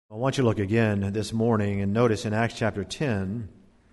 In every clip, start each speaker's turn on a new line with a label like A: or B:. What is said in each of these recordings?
A: I want you to look again this morning and notice in Acts chapter 10,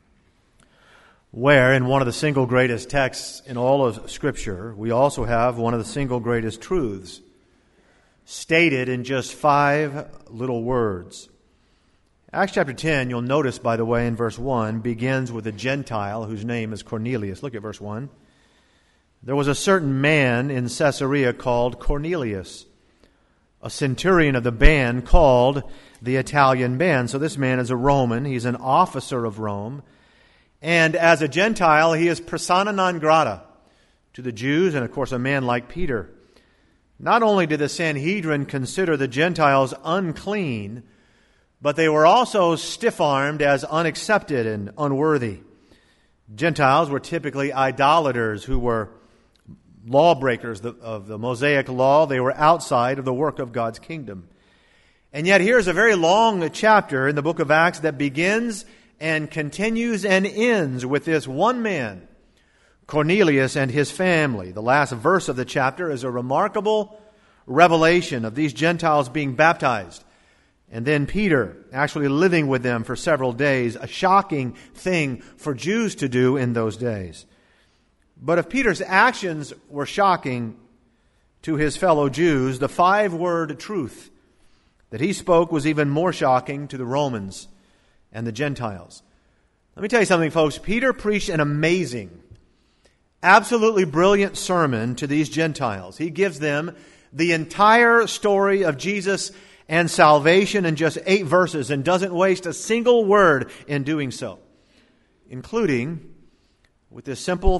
A: where in one of the single greatest texts in all of Scripture, we also have one of the single greatest truths stated in just 5 little words. Acts chapter 10, you'll notice, by the way, in verse 1, begins with a Gentile whose name is Cornelius. Look at verse 1. There was a certain man in Caesarea called Cornelius, a centurion of the band called the Italian band. So this man is a Roman. He's an officer of Rome. And as a Gentile, he is persona non grata to the Jews and, of course, a man like Peter. Not only did the Sanhedrin consider the Gentiles unclean, but they were also stiff-armed as unaccepted and unworthy. Gentiles were typically idolaters who were lawbreakers of the Mosaic law. They were outside of the work of God's kingdom. And yet here's a very long chapter in the book of Acts that begins and continues and ends with this one man, Cornelius, and his family. The last verse of the chapter is a remarkable revelation of these Gentiles being baptized. And then Peter actually living with them for several days, a shocking thing for Jews to do in those days. But if Peter's actions were shocking to his fellow Jews, the 5-word truth that he spoke was even more shocking to the Romans and the Gentiles. Let me tell you something, folks. Peter preached an amazing, absolutely brilliant sermon to these Gentiles. He gives them the entire story of Jesus and salvation in just 8 verses and doesn't waste a single word in doing so, including with this simple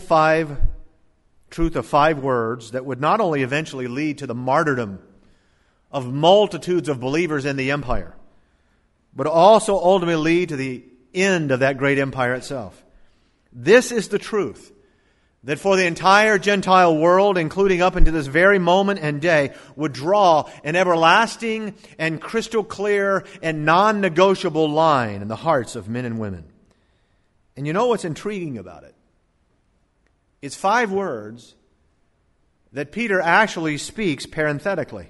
A: truth of 5 words that would not only eventually lead to the martyrdom of multitudes of believers in the empire, but also ultimately lead to the end of that great empire itself. This is the truth that for the entire Gentile world, including up into this very moment and day, would draw an everlasting and crystal clear and non-negotiable line in the hearts of men and women. And you know what's intriguing about it? It's 5 words that Peter actually speaks parenthetically.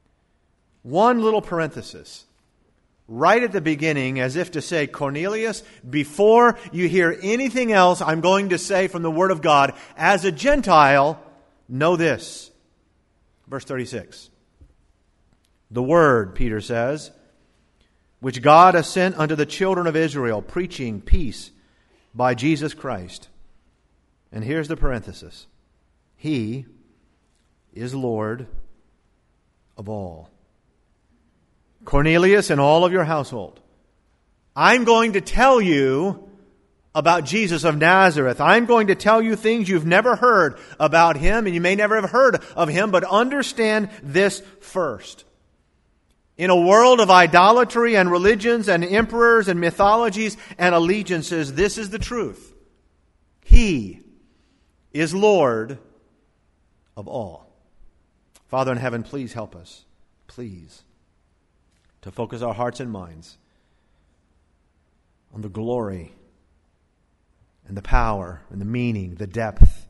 A: One little parenthesis, right at the beginning, as if to say, Cornelius, before you hear anything else I'm going to say from the Word of God, as a Gentile, know this. Verse 36. The Word, Peter says, which God has sent unto the children of Israel, preaching peace by Jesus Christ. And here's the parenthesis. He is Lord of all. Cornelius and all of your household, I'm going to tell you about Jesus of Nazareth. I'm going to tell you things you've never heard about him, and you may never have heard of him, but understand this first. In a world of idolatry and religions and emperors and mythologies and allegiances, this is the truth. He is Lord of all. Father in heaven, please help us. Please. To focus our hearts and minds on the glory and the power and the meaning, the depth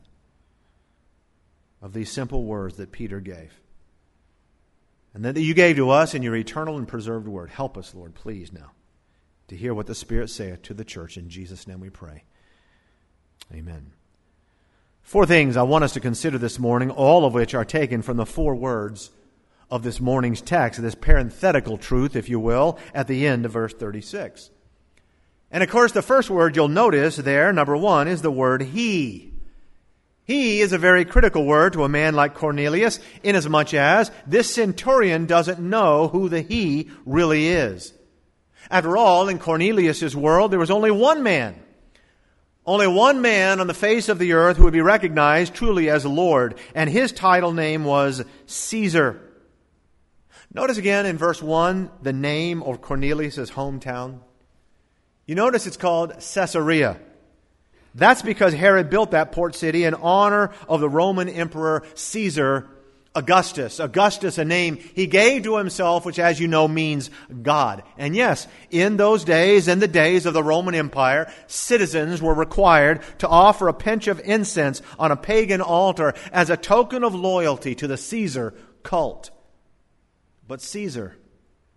A: of these simple words that Peter gave. And that you gave to us in your eternal and preserved word. Help us, Lord, please now, to hear what the Spirit saith to the church. In Jesus' name we pray. Amen. 4 things I want us to consider this morning, all of which are taken from the 4 words of this morning's text, this parenthetical truth, if you will, at the end of verse 36. And of course, the first word you'll notice there, number 1, is the word he. He is a very critical word to a man like Cornelius, inasmuch as this centurion doesn't know who the he really is. After all, in Cornelius' world, there was only one man on the face of the earth who would be recognized truly as Lord, and his title name was Caesar. Notice again in verse 1 the name of Cornelius' hometown. You notice it's called Caesarea. That's because Herod built that port city in honor of the Roman Emperor Caesar Augustus. Augustus, a name he gave to himself, which, as you know, means God. And yes, in those days, in the days of the Roman Empire, citizens were required to offer a pinch of incense on a pagan altar as a token of loyalty to the Caesar cult. But Caesar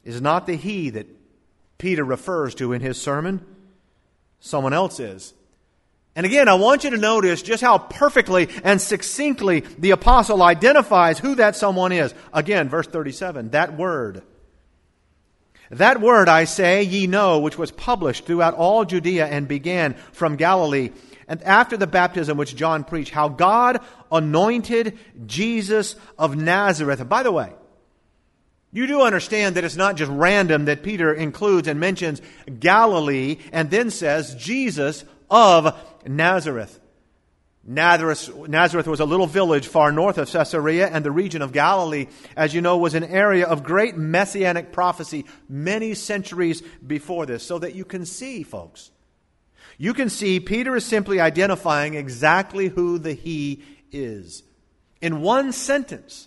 A: is not the he that Peter refers to in his sermon. Someone else is. And again, I want you to notice just how perfectly and succinctly the apostle identifies who that someone is. Again, verse 37, that word. That word, I say, ye know, which was published throughout all Judea and began from Galilee, and after the baptism which John preached, how God anointed Jesus of Nazareth. And by the way, you do understand that it's not just random that Peter includes and mentions Galilee and then says Jesus of Nazareth. Nazareth was a little village far north of Caesarea, and the region of Galilee, as you know, was an area of great messianic prophecy many centuries before this. So that you can see, folks, you can see Peter is simply identifying exactly who the he is. In one sentence,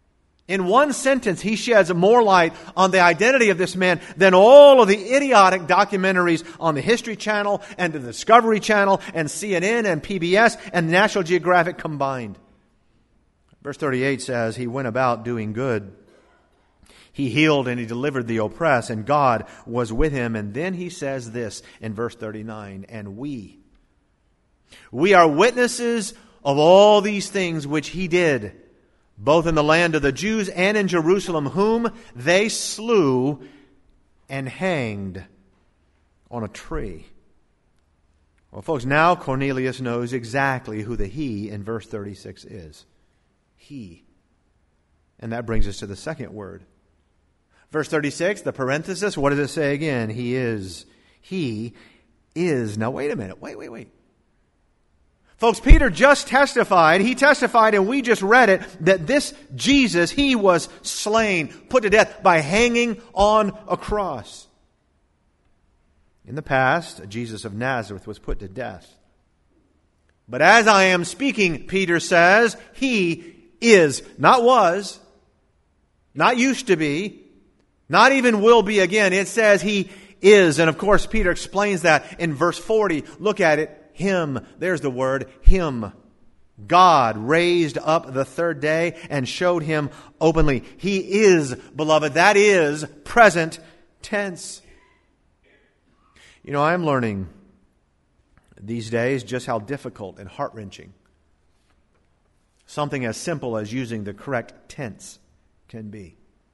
A: he sheds more light on the identity of this man than all of the idiotic documentaries on the History Channel and the Discovery Channel and CNN and PBS and National Geographic combined. Verse 38 says, he went about doing good. He healed and he delivered the oppressed, and God was with him. And then he says this in verse 39, and we are witnesses of all these things which he did, both in the land of the Jews and in Jerusalem, whom they slew and hanged on a tree. Well, folks, now Cornelius knows exactly who the he in verse 36 is. He. And that brings us to the second word. Verse 36, the parenthesis, what does it say again? He is. He is. Now, wait a minute. Wait. Folks, Peter just testified, and we just read it, that this Jesus, he was slain, put to death by hanging on a cross. In the past, Jesus of Nazareth was put to death. But as I am speaking, Peter says, he is, not was, not used to be, not even will be again. It says he is. And of course, Peter explains that in verse 40. Look at it. Him, there's the word, him. God raised up the third day and showed him openly. He is, beloved. That is present tense. You know, I'm learning these days just how difficult and heart-wrenching something as simple as using the correct tense can be.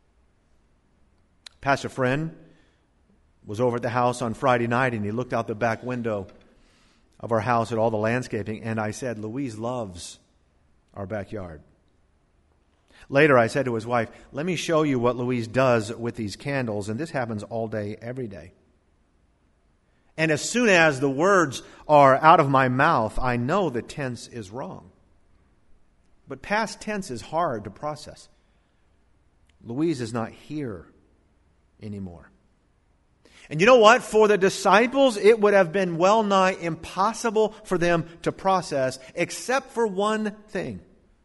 A: Pastor Friend was over at the house on Friday night, and he looked out the back window of our house at all the landscaping, and I said, Louise loves our backyard. Later, I said to his wife, let me show you what Louise does with these candles, and this happens all day, every day. And as soon as the words are out of my mouth, I know the tense is wrong. But past tense is hard to process. Louise is not here anymore. And you know what? For the disciples, it would have been well nigh impossible for them to process, except for one thing.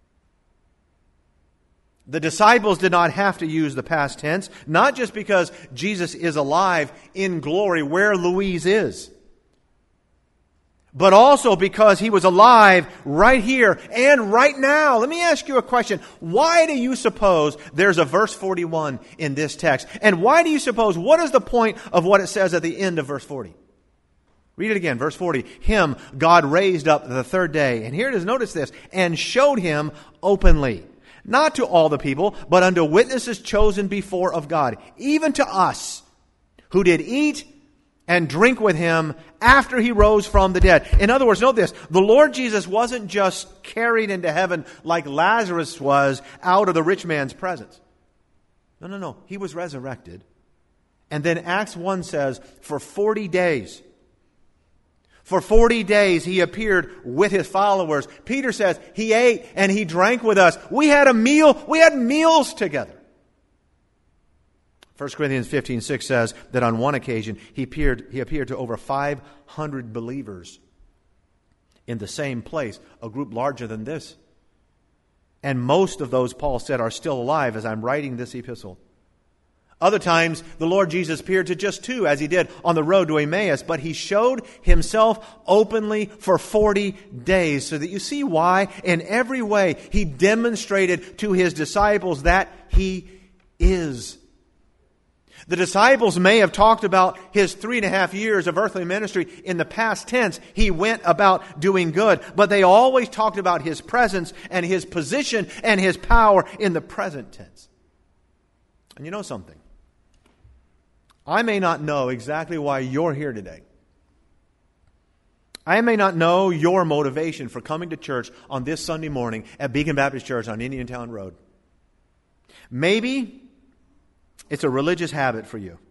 A: The disciples did not have to use the past tense, not just because Jesus is alive in glory where Louise is, but also because he was alive right here and right now. Let me ask you a question. Why do you suppose there's a verse 41 in this text? And why do you suppose, what is the point of what it says at the end of verse 40? Read it again, verse 40. Him God raised up the third day. And here it is, notice this, and showed him openly. Not to all the people, but unto witnesses chosen before of God, even to us, who did eat and drink with him after he rose from the dead. In other words, note this, the Lord Jesus wasn't just carried into heaven like Lazarus was out of the rich man's presence. No. He was resurrected. And then Acts 1 says, for 40 days. For 40 days he appeared with his followers. Peter says he ate and he drank with us. We had a meal. We had meals together. 1 Corinthians 15:6 says that on one occasion he appeared to over 500 believers in the same place, a group larger than this. And most of those, Paul said, are still alive as I'm writing this epistle. Other times, the Lord Jesus appeared to just 2, as he did on the road to Emmaus, but he showed himself openly for 40 days, so that you see why, in every way, he demonstrated to his disciples that he is. The disciples may have talked about his 3.5 years of earthly ministry in the past tense. He went about doing good. But they always talked about his presence and his position and his power in the present tense. And you know something? I may not know exactly why you're here today. I may not know your motivation for coming to church on this Sunday morning at Beacon Baptist Church on Indiantown Road. Maybe it's a religious habit for you.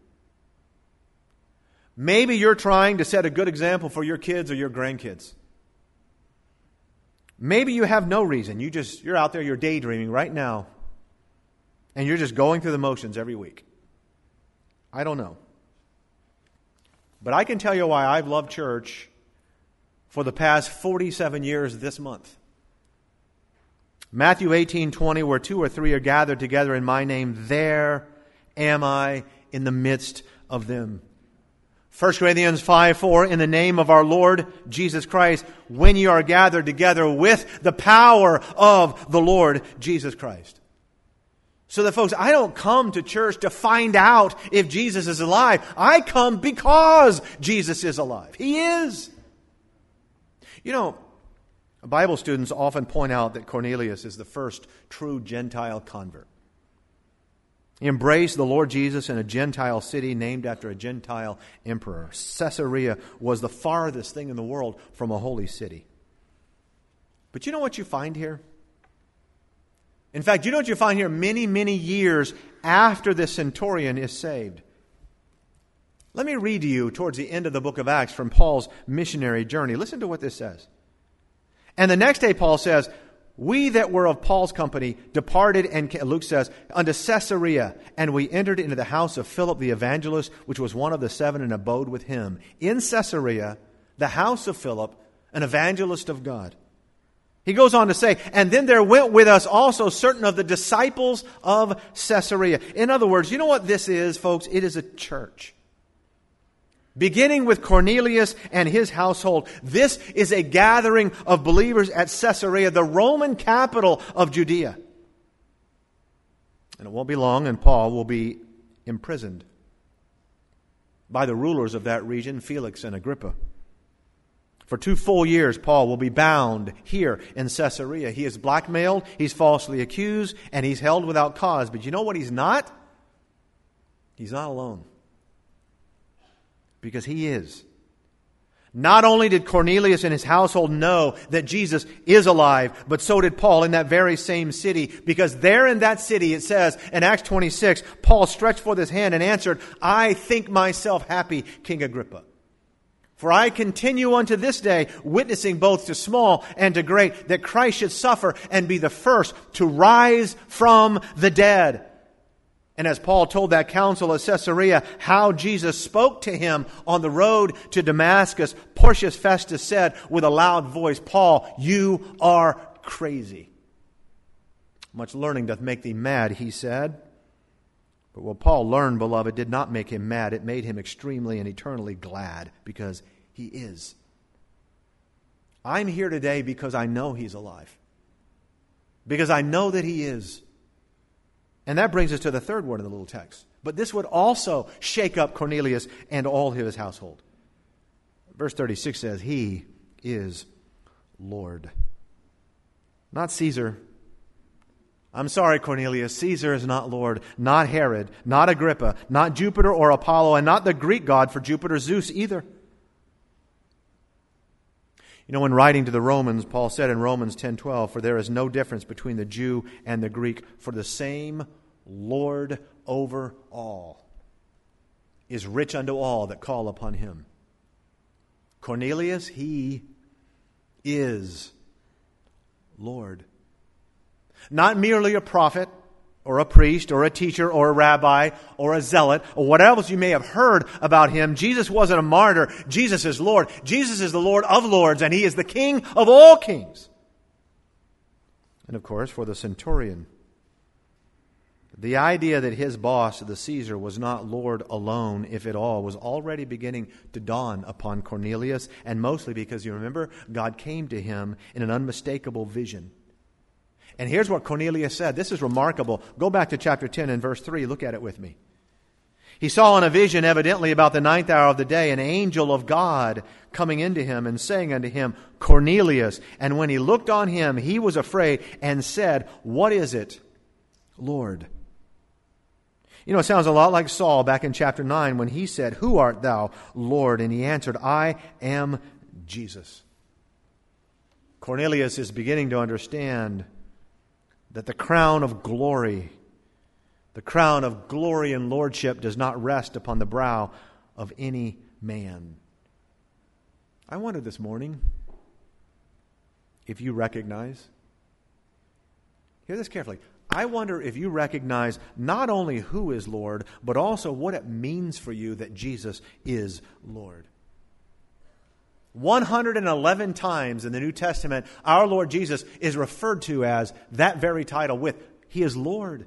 A: Maybe you're trying to set a good example for your kids or your grandkids. Maybe you have no reason. You're out there, you're daydreaming right now, and you're just going through the motions every week. I don't know. But I can tell you why I've loved church for the past 47 years this month. Matthew 18:20, where 2 or 3 are gathered together in my name, there am I in the midst of them. 1 Corinthians 5:4, in the name of our Lord Jesus Christ, when you are gathered together with the power of the Lord Jesus Christ. So that, folks, I don't come to church to find out if Jesus is alive. I come because Jesus is alive. He is. You know, Bible students often point out that Cornelius is the first true Gentile convert. He embraced the Lord Jesus in a Gentile city named after a Gentile emperor. Caesarea was the farthest thing in the world from a holy city. But you know what you find here? In fact, you know what you find here many, many years after the centurion is saved? Let me read to you towards the end of the book of Acts from Paul's missionary journey. Listen to what this says. And the next day Paul says, we that were of Paul's company departed, and Luke says, unto Caesarea, and we entered into the house of Philip the evangelist, which was one of the 7, and abode with him. In Caesarea, the house of Philip, an evangelist of God. He goes on to say, and then there went with us also certain of the disciples of Caesarea. In other words, you know what this is, folks? It is a church. Beginning with Cornelius and his household, this is a gathering of believers at Caesarea, the Roman capital of Judea. And it won't be long, and Paul will be imprisoned by the rulers of that region, Felix and Agrippa. For 2 full years, Paul will be bound here in Caesarea. He is blackmailed, he's falsely accused, and he's held without cause. But you know what he's not? He's not alone. Because he is. Not only did Cornelius and his household know that Jesus is alive, but so did Paul in that very same city. Because there in that city, it says in Acts 26, Paul stretched forth his hand and answered, I think myself happy, King Agrippa. For I continue unto this day, witnessing both to small and to great, that Christ should suffer and be the first to rise from the dead. And as Paul told that council at Caesarea how Jesus spoke to him on the road to Damascus, Porcius Festus said with a loud voice, Paul, you are crazy. Much learning doth make thee mad, he said. But what Paul learned, beloved, did not make him mad. It made him extremely and eternally glad, because he is. I'm here today because I know he's alive. Because I know that he is. And that brings us to the third word in the little text. But this would also shake up Cornelius and all his household. Verse 36 says, he is Lord. Not Caesar. I'm sorry, Cornelius. Caesar is not Lord. Not Herod. Not Agrippa. Not Jupiter or Apollo. And not the Greek god for Jupiter, Zeus, either. You know, in writing to the Romans, Paul said in Romans 10:12, for there is no difference between the Jew and the Greek, for the same Lord over all is rich unto all that call upon him. Cornelius, he is Lord. Not merely a prophet, or a priest, or a teacher, or a rabbi, or a zealot, or what else you may have heard about him. Jesus wasn't a martyr. Jesus is Lord. Jesus is the Lord of lords, and he is the King of all kings. And of course, for the centurion, the idea that his boss, the Caesar, was not Lord alone, if at all, was already beginning to dawn upon Cornelius, and mostly because, you remember, God came to him in an unmistakable vision. And here's what Cornelius said. This is remarkable. Go back to chapter 10 and verse 3. Look at it with me. He saw in a vision, evidently about the 9th hour of the day, an angel of God coming into him and saying unto him, Cornelius. And when he looked on him, he was afraid and said, What is it, Lord? You know, it sounds a lot like Saul back in chapter 9 when he said, Who art thou, Lord? And he answered, I am Jesus. Cornelius is beginning to understand that the crown of glory and lordship does not rest upon the brow of any man. I wonder this morning if you recognize, hear this carefully, I wonder if you recognize not only who is Lord, but also what it means for you that Jesus is Lord. 111 times in the New Testament, our Lord Jesus is referred to as that very title with, He is Lord.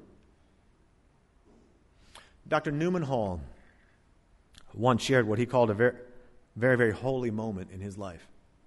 A: Dr. Newman Hall once shared what he called a very, very, very holy moment in his life.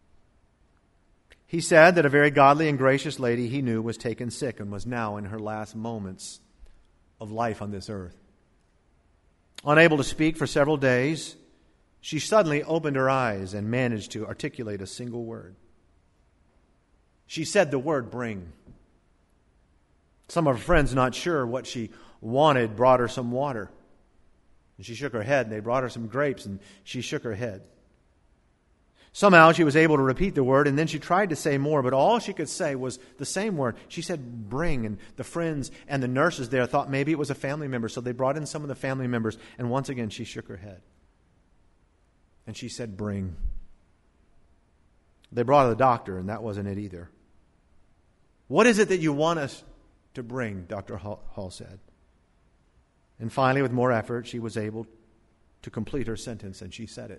A: He said that a very godly and gracious lady he knew was taken sick and was now in her last moments of life on this earth. Unable to speak for several days, she suddenly opened her eyes and managed to articulate a single word. She said the word, bring. Some of her friends, not sure what she wanted, brought her some water. And she shook her head, and they brought her some grapes, and she shook her head. Somehow she was able to repeat the word, and then she tried to say more, but all she could say was the same word. She said, bring, and the friends and the nurses there thought maybe it was a family member, so they brought in some of the family members, and once again she shook her head. And she said, bring. They brought her the doctor, and that wasn't it either. What is it that you want us to bring, Dr. Hall said. And finally, with more effort, she was able to complete her sentence, and she said it.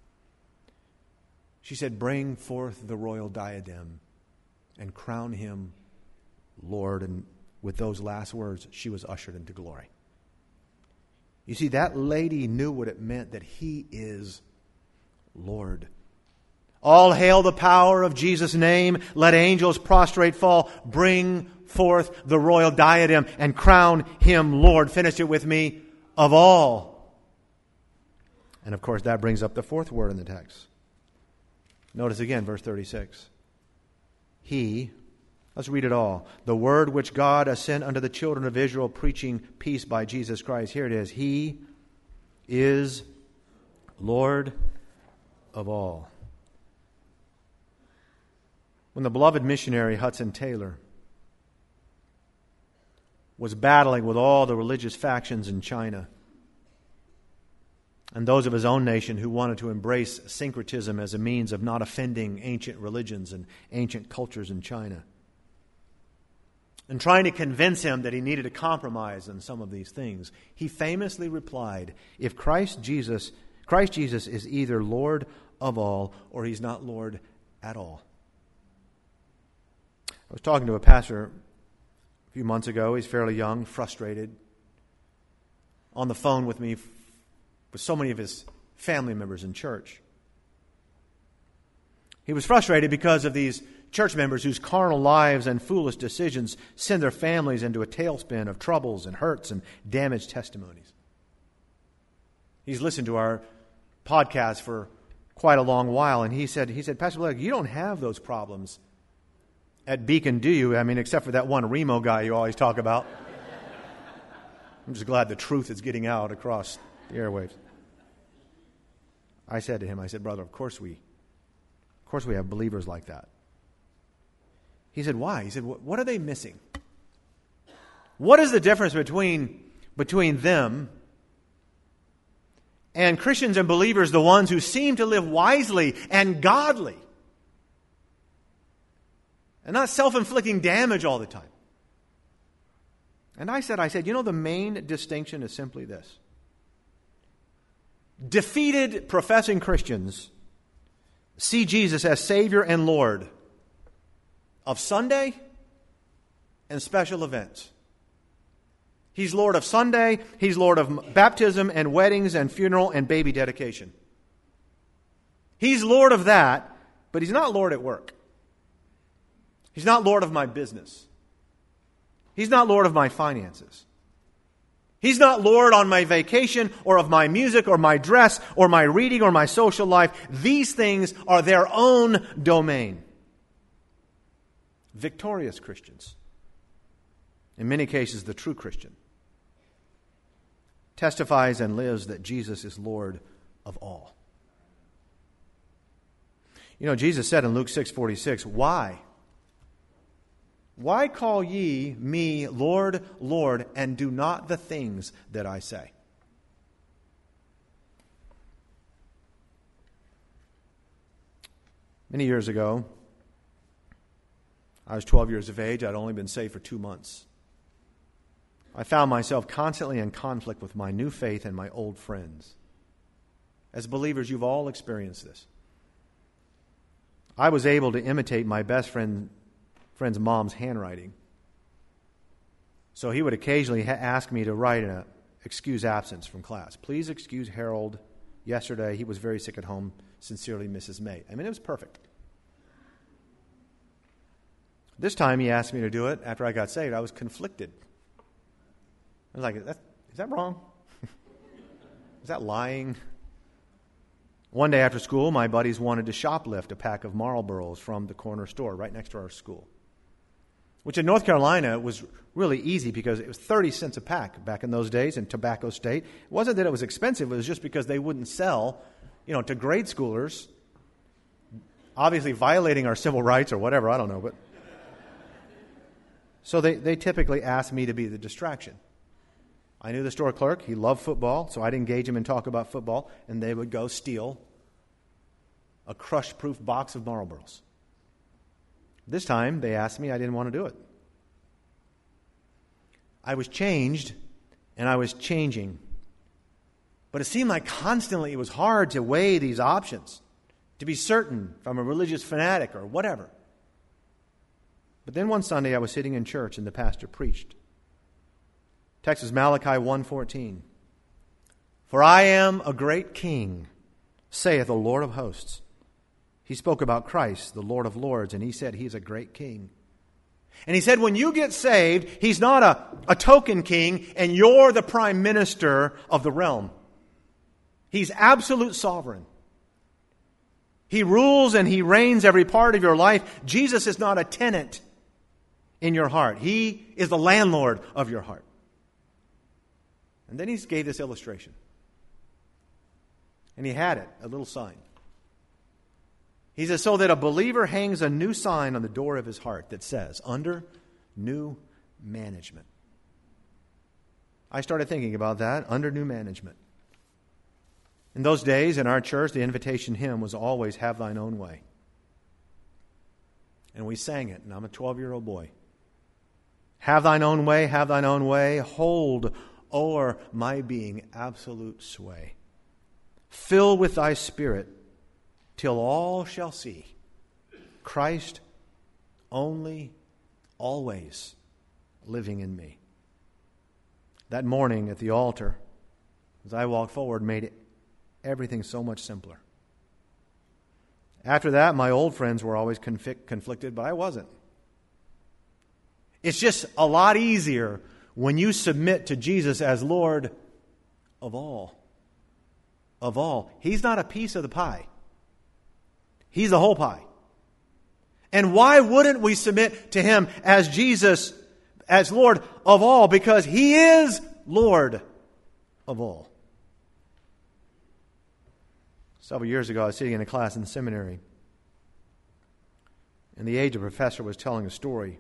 A: She said, bring forth the royal diadem and crown him Lord. And with those last words, she was ushered into glory. You see, that lady knew what it meant that He is Lord. All hail the power of Jesus' name. Let angels prostrate fall. Bring forth the royal diadem and crown Him Lord. Finish it with me. Of all. And of course, that brings up the fourth word in the text. Notice again, verse 36. He, let's read it all. The word which God has sent unto the children of Israel, preaching peace by Jesus Christ. Here it is. He is Lord of all. When the beloved missionary Hudson Taylor was battling with all the religious factions in China and those of his own nation who wanted to embrace syncretism as a means of not offending ancient religions and ancient cultures in China, and trying to convince him that he needed to compromise on some of these things, he famously replied, if Christ Jesus is either Lord of all or He's not Lord at all. I was talking to a pastor a few months ago. He's fairly young, frustrated, on the phone with me with so many of his family members in church. He was frustrated because of these church members whose carnal lives and foolish decisions send their families into a tailspin of troubles and hurts and damaged testimonies. He's listened to our podcast for quite a long while, and he said, Pastor Blake, you don't have those problems at Beacon, do you? I mean, except for that one Remo guy you always talk about. I'm just glad the truth is getting out across the airwaves. I said to him, brother, of course we have believers like that. He said, why? He said, what are they missing? What is the difference between them and Christians and believers, the ones who seem to live wisely and godly and not self-inflicting damage all the time? And I said, the main distinction is simply this. Defeated professing Christians see Jesus as Savior and Lord of Sunday and special events. He's Lord of Sunday, He's Lord of baptism and weddings and funeral and baby dedication. He's Lord of that, but He's not Lord at work. He's not Lord of my business. He's not Lord of my finances. He's not Lord on my vacation or of my music or my dress or my reading or my social life. These things are their own domain. Victorious Christians, in many cases the true Christian, testifies and lives that Jesus is Lord of all. You know, Jesus said in Luke 6:46, Why? Why call ye me Lord, Lord, and do not the things that I say? Many years ago, I was 12 years of age. I'd only been saved for 2 months. I found myself constantly in conflict with my new faith and my old friends. As believers, you've all experienced this. I was able to imitate my best friend's mom's handwriting. So he would occasionally ask me to write an excuse absence from class. Please excuse Harold. Yesterday, he was very sick at home. Sincerely, Mrs. May. I mean, it was perfect. This time he asked me to do it after I got saved. I was conflicted. I was like, is that wrong? Is that lying? One day after school, my buddies wanted to shoplift a pack of Marlboros from the corner store right next to our school, which in North Carolina was really easy because it was 30 cents a pack back in those days in Tobacco State. It wasn't that it was expensive. It was just because they wouldn't sell, to grade schoolers, obviously violating our civil rights or whatever, I don't know. But so they typically asked me to be the distraction. I knew the store clerk. He loved football, so I'd engage him and talk about football, and they would go steal a crush-proof box of Marlboros. This time, they asked me. I didn't want to do it. I was changed, and I was changing. But it seemed like constantly it was hard to weigh these options, to be certain if I'm a religious fanatic or whatever. But then one Sunday, I was sitting in church, and the pastor preached. Text is Malachi 1:14. For I am a great king, saith the Lord of hosts. He spoke about Christ, the Lord of lords, and he said he's a great king. And he said when you get saved, he's not a token king and you're the prime minister of the realm. He's absolute sovereign. He rules and he reigns every part of your life. Jesus is not a tenant in your heart. He is the landlord of your heart. And then he gave this illustration. And he had it, a little sign. He says, so that a believer hangs a new sign on the door of his heart that says, under new management. I started thinking about that, under new management. In those days, in our church, the invitation hymn was always, have thine own way. And we sang it, and I'm a 12-year-old boy. Have thine own way, hold o'er my being absolute sway. Fill with thy Spirit till all shall see Christ only, always living in me. That morning at the altar, as I walked forward, made everything so much simpler. After that, my old friends were always conflicted, but I wasn't. It's just a lot easier when you submit to Jesus as Lord of all. Of all. He's not a piece of the pie. He's the whole pie. And why wouldn't we submit to him as Jesus, as Lord of all? Because he is Lord of all. Several years ago, I was sitting in a class in the seminary, and the aged professor was telling a story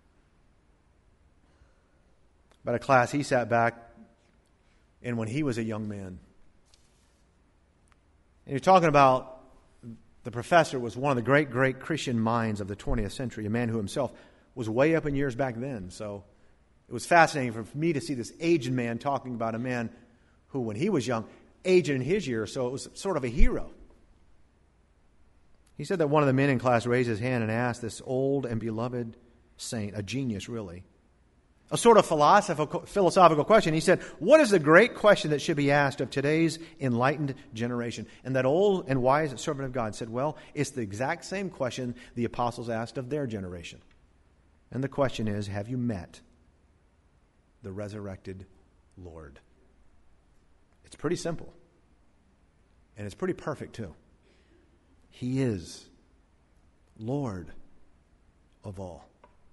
A: about a class he sat back in when he was a young man. And you're talking about the professor was one of the great Christian minds of the 20th century, a man who himself was way up in years back then. So it was fascinating for me to see this aged man talking about a man who, when he was young, aged in his years, so it was sort of a hero. He said that one of the men in class raised his hand and asked this old and beloved saint, a genius really, a sort of philosophical question. He said, what is the great question that should be asked of today's enlightened generation? And that old and wise servant of God said, well, it's the exact same question the apostles asked of their generation. And the question is, have you met the resurrected Lord. It's pretty simple. And it's pretty perfect too. He is Lord of all.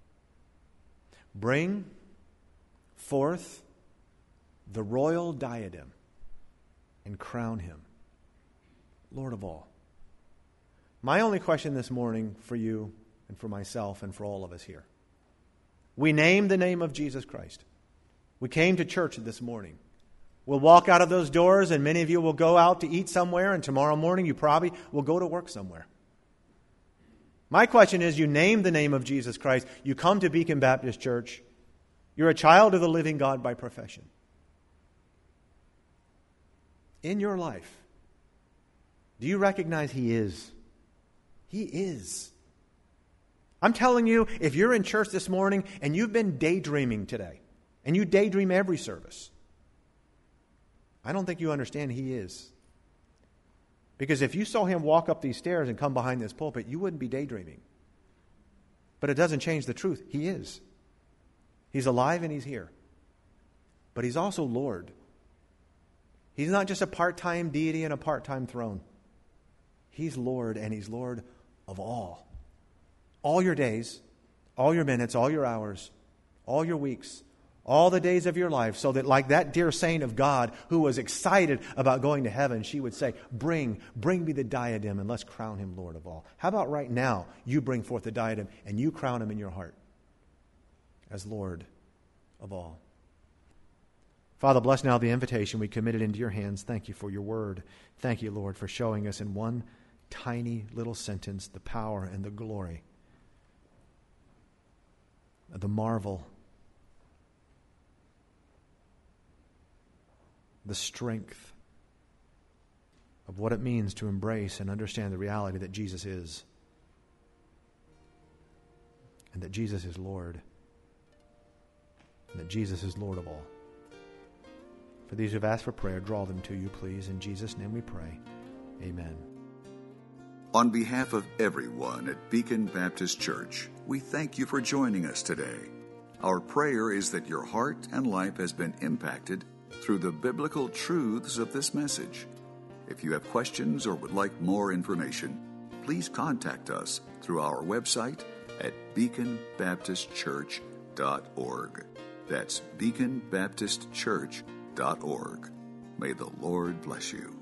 A: Bring forth the royal diadem and crown him Lord of all. My only question this morning for you and for myself and for all of us here. We name the name of Jesus Christ. We came to church this morning. We'll walk out of those doors and many of you will go out to eat somewhere, and tomorrow morning you probably will go to work somewhere. My question is, you name the name of Jesus Christ. You come to Beacon Baptist Church. You're a child of the living God by profession. In your life, do you recognize He is? He is. I'm telling you, if you're in church this morning and you've been daydreaming today, and you daydream every service, I don't think you understand He is. Because if you saw Him walk up these stairs and come behind this pulpit, you wouldn't be daydreaming. But it doesn't change the truth. He is. He's alive and He's here. But He's also Lord. He's not just a part-time deity and a part-time throne. He's Lord, and He's Lord of all. All your days, all your minutes, all your hours, all your weeks, all the days of your life, so that like that dear saint of God who was excited about going to heaven, she would say, bring me the diadem and let's crown Him Lord of all. How about right now, you bring forth the diadem and you crown Him in your heart as Lord of all. Father, bless now the invitation we committed into your hands. Thank you for your word. Thank you, Lord, for showing us in one tiny little sentence the power and the glory, the marvel, the strength of what it means to embrace and understand the reality that Jesus is, and that Jesus is Lord, and that Jesus is Lord of all. For these who have asked for prayer, draw them to you, please. In Jesus' name we pray. Amen.
B: On behalf of everyone at Beacon Baptist Church, we thank you for joining us today. Our prayer is that your heart and life has been impacted through the biblical truths of this message. If you have questions or would like more information, please contact us through our website at beaconbaptistchurch.org. That's beaconbaptistchurch.org. May the Lord bless you.